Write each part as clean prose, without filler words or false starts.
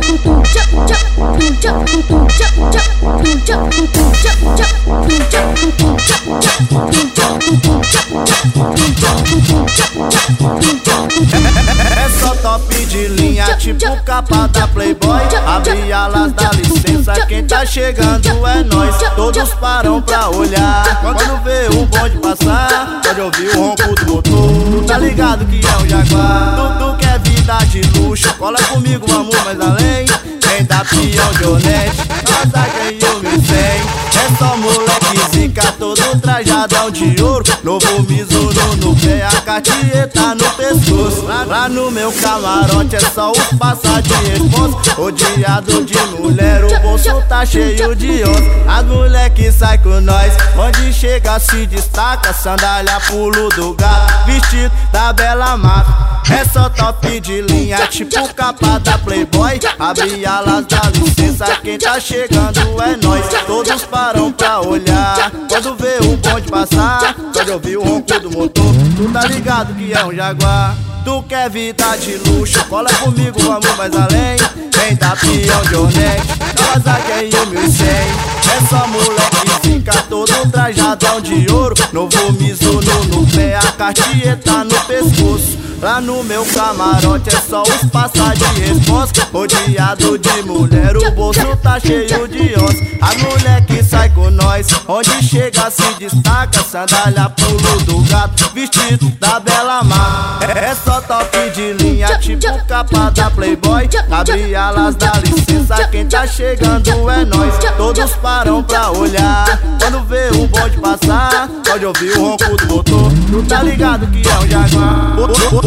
É só top de linha, tipo capa da Playboy. Abre alas, dá licença, quem tá chegando é nós. Todos param pra olhar, quando vê o bonde passar, pode ouvir o ronco do motor. Tu tá ligado que é um Jaguar. Tu quer vida de luxo, cola comigo, vamos mais além. Quem dá peão de honete, nós ganhou 1.100. É só moleque zica, todo trajadão de ouro. Novo Mizuno no pé, a Cartier tá no pescoço. Lá no meu camarote é só os passa de responsa. Odiado de mulher, o bolso tá cheio de osso. As moleque sai com nós, onde chega se destaca. Sandália, pulo do gato, vestido da Bela Mata. É só top de linha, tipo capa da Playboy. Abre alas, dá licença, quem tá chegando é nós. Todos param pra olhar, quando vê o bonde passar, pode ouvir o ronco do motor. Tu tá ligado que é um Jaguar. Tu quer vida de luxo, cola comigo, vamos mais além. Quem tá peão de honete, nós aqui em 1.100. É só moleque fica todo trajadão de ouro. Novo Mizuno no pé, a Cartier tá no pescoço. Lá no meu camarote é só os passa de responsa. Odiado de mulher, o bolso tá cheio de onça. A mulher que sai com nós, onde chega se destaca. Sandália, pulo do gato, vestido da Bela Mata. É só top de linha, tipo capa da Playboy. Abre alas, dá licença, quem tá chegando é nós. Todos param pra olhar, quando vê o bonde passar, pode ouvir o ronco do motor. Tu tá ligado que é um Jaguar.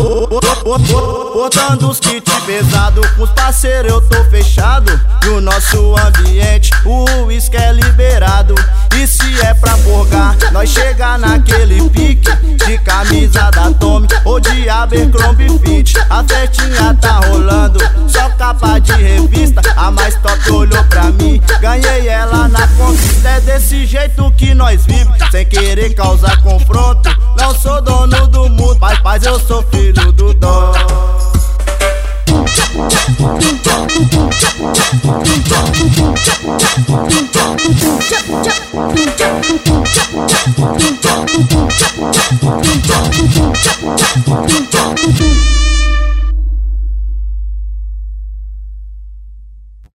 Botando os kits pesado, com os parceiros eu tô fechado. No nosso ambiente o uísque é liberado. E se é pra forgar, nós chega naquele pique de camisa da Tommy ou de Abercrombie Fitch. A festinha tá rolando, só capa de revista. A mais top olhou pra mim, ganhei ela na conquista. É desse jeito que nós vivemos, sem querer causar confronto. Não sou dono do mundo, mas eu sou filho do dono.